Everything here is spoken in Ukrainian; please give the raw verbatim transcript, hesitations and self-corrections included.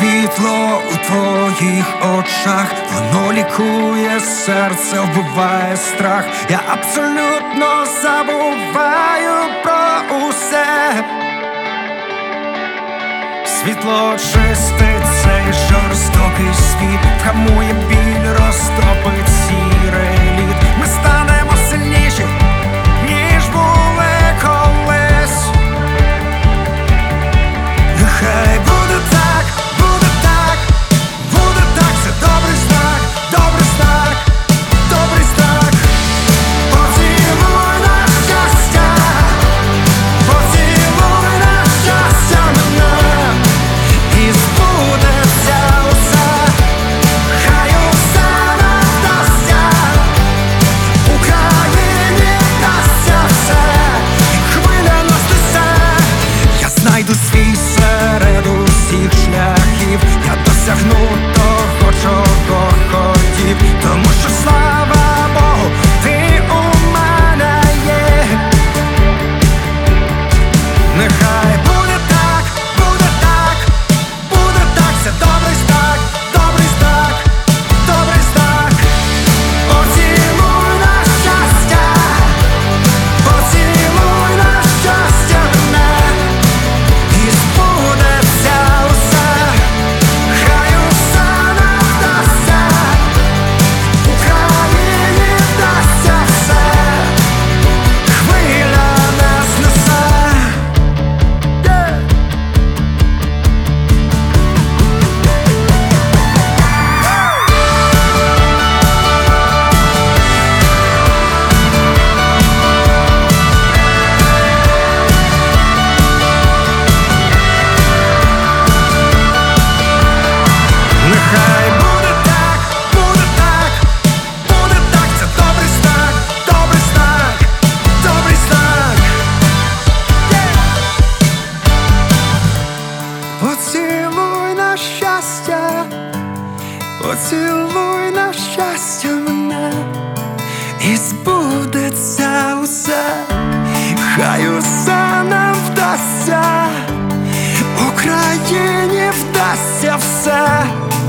світло у твоїх очах, воно лікує серце, вбиває страх. Я абсолютно забуваю про усе. Світло чистить цей жорстокий світ, вгамує біль, розтопить сірий лід. Ми станемо сильніші, ніж були колись. Нехай буде так, буде так, буде так, це добрий знак, добрий знак, добрий знак. Поцілуй на щастя, поцілуй на щастя мене, і збудеться усе, хай усе нам вдасться, Україні вдасться все, хвиля нас несе. Я знайду свій серед усіх шляхів, я досягну того, чого хотів, тому що слава Богу, ти у мене є. Нехай буде так, буде так, буде так, це добрий знак, добрий знак, добрий знак. Поцілуй на щастя, поцілуй на щастя мене, і збудеться усе, хай усе нам вдасться, Україні вдасться все, хвиля нас несе. Нехай буде так, буде так, буде так, це добрий знак, добрий знак, добрий знак. Поцілуй на щастя, поцілуй на щастя мене, і збудеться усе, хай усе нам вдасться, Україні вдасться все.